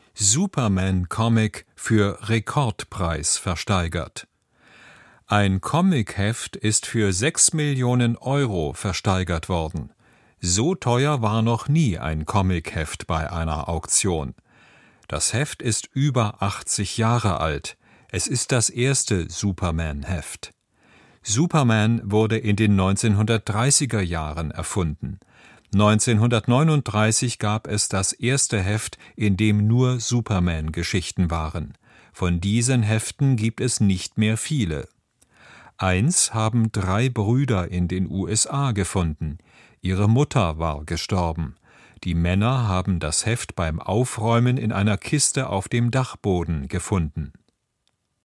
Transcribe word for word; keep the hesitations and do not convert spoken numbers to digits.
Superman-Comic für Rekordpreis versteigert. Ein Comicheft ist für sechs Millionen Euro versteigert worden. So teuer war noch nie ein Comicheft bei einer Auktion. Das Heft ist über achtzig Jahre alt. Es ist das erste Superman-Heft. Superman wurde in den neunzehnhundertdreißiger Jahren erfunden. neunzehnhundertneununddreißig gab es das erste Heft, in dem nur Superman-Geschichten waren. Von diesen Heften gibt es nicht mehr viele. Eins haben drei Brüder in den U S A gefunden. Ihre Mutter war gestorben. Die Männer haben das Heft beim Aufräumen in einer Kiste auf dem Dachboden gefunden.